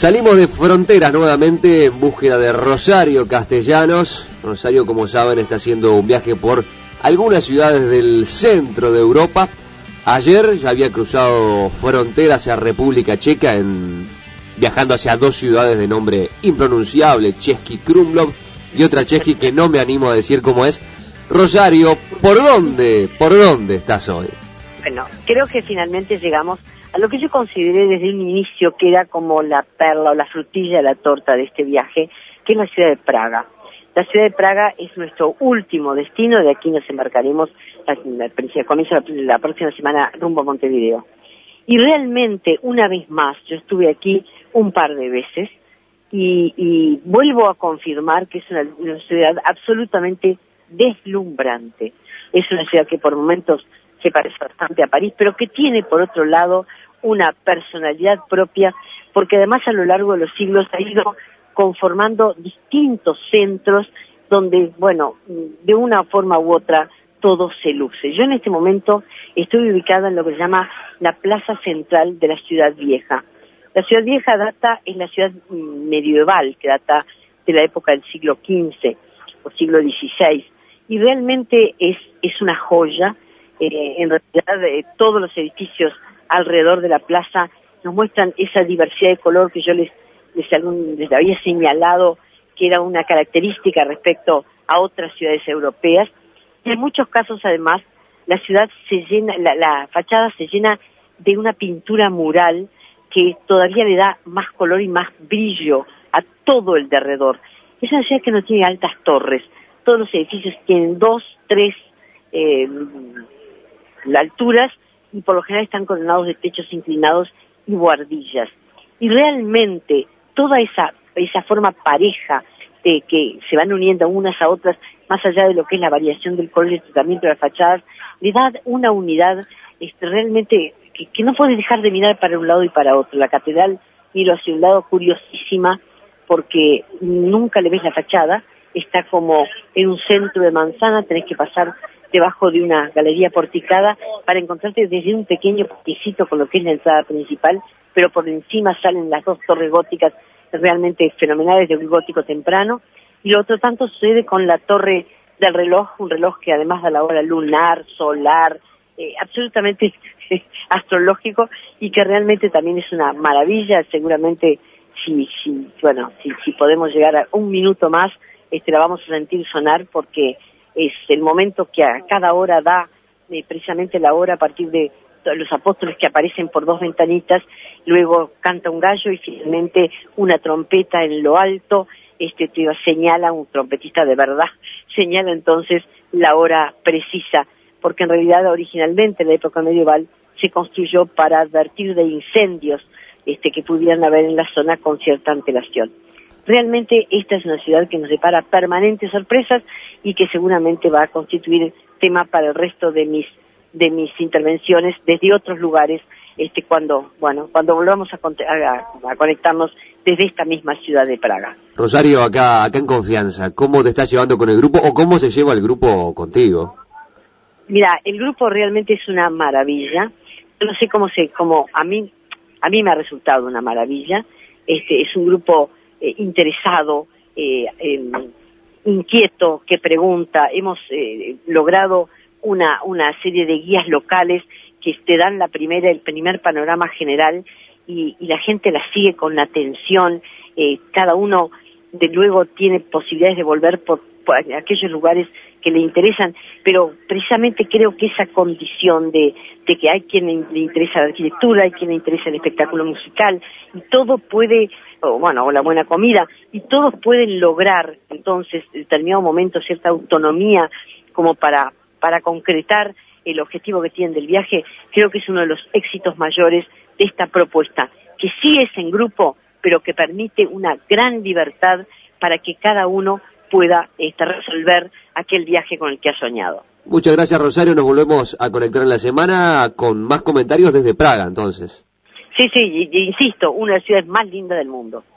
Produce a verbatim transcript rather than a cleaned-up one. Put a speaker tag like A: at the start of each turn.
A: Salimos de fronteras nuevamente en búsqueda de Rosario Castellanos. Rosario, como saben, está haciendo un viaje por algunas ciudades del centro de Europa. Ayer ya había cruzado frontera hacia República Checa, en, viajando hacia dos ciudades de nombre impronunciable, Český Krumlov y otra Český que no me animo a decir cómo es. Rosario, ¿por dónde, por dónde estás hoy?
B: Bueno, creo que finalmente llegamos a lo que yo consideré desde un inicio que era como la perla o la frutilla de la torta de este viaje, que es la ciudad de Praga. La ciudad de Praga es nuestro último destino, de aquí nos embarcaremos al comienzo de la próxima semana rumbo a Montevideo. Y realmente, una vez más, yo estuve aquí un par de veces y, y vuelvo a confirmar que es una, una ciudad absolutamente deslumbrante. Es una ciudad que por momentos se parece bastante a París, pero que tiene por otro lado una personalidad propia, porque además a lo largo de los siglos ha ido conformando distintos centros donde, bueno, de una forma u otra todo se luce. Yo en este momento estoy ubicada en lo que se llama la plaza central de la ciudad vieja. La ciudad vieja data, es la ciudad medieval, que data de la época del siglo quince o siglo dieciséis, y realmente es, es una joya. Eh, en realidad eh, todos los edificios alrededor de la plaza nos muestran esa diversidad de color que yo les, les, algún, les había señalado que era una característica respecto a otras ciudades europeas. Y en muchos casos además la ciudad se llena, la, la fachada se llena de una pintura mural que todavía le da más color y más brillo a todo el derredor. Es una ciudad que no tiene altas torres, todos los edificios tienen dos, tres eh, alturas y por lo general están coronados de techos inclinados y buhardillas. Y realmente toda esa esa forma pareja de que se van uniendo unas a otras, más allá de lo que es la variación del color y el tratamiento de las fachadas, le da una unidad este, realmente que, que no puedes dejar de mirar para un lado y para otro. La catedral, miro hacia un lado curiosísima porque nunca le ves la fachada, está como en un centro de manzana, tenés que pasar debajo de una galería porticada para encontrarte desde un pequeño paticito con lo que es la entrada principal, pero por encima salen las dos torres góticas realmente fenomenales de un gótico temprano, y lo otro tanto sucede con la torre del reloj, un reloj que además da la hora lunar, solar, eh, absolutamente astrológico, y que realmente también es una maravilla. Seguramente si, si bueno, si, si podemos llegar a un minuto más, este la vamos a sentir sonar porque es el momento que a cada hora da eh, precisamente la hora a partir de los apóstoles que aparecen por dos ventanitas, luego canta un gallo y finalmente una trompeta en lo alto, este te señala, un trompetista de verdad, señala entonces la hora precisa, porque en realidad originalmente en la época medieval se construyó para advertir de incendios este que pudieran haber en la zona con cierta antelación. Realmente esta es una ciudad que nos depara permanentes sorpresas y que seguramente va a constituir tema para el resto de mis de mis intervenciones desde otros lugares, este cuando bueno cuando volvamos a, a, a conectarnos desde esta misma ciudad de Praga.
A: Rosario, acá acá en confianza, ¿cómo te estás llevando con el grupo o cómo se lleva el grupo contigo?
B: Mira, el grupo realmente es una maravilla. Yo no sé cómo se cómo a mí a mí me ha resultado una maravilla. Este es un grupo eh, interesado, eh, eh, inquieto, que pregunta. Hemos eh, logrado una una serie de guías locales que te dan la primera el primer panorama general y, y la gente la sigue con atención. Eh, cada uno de luego tiene posibilidades de volver por, por aquellos lugares que le interesan, pero precisamente creo que esa condición de, de que hay quien le interesa la arquitectura, hay quien le interesa el espectáculo musical, y todo puede, o bueno, o la buena comida, y todos pueden lograr entonces en determinado momento cierta autonomía como para para concretar el objetivo que tienen del viaje. Creo que es uno de los éxitos mayores de esta propuesta, que sí es en grupo, pero que permite una gran libertad para que cada uno pueda este, resolver aquel viaje con el que ha soñado.
A: Muchas gracias, Rosario. Nos volvemos a conectar en la semana con más comentarios desde Praga, entonces.
B: Sí, sí, y, y insisto, una de las ciudades más lindas del mundo.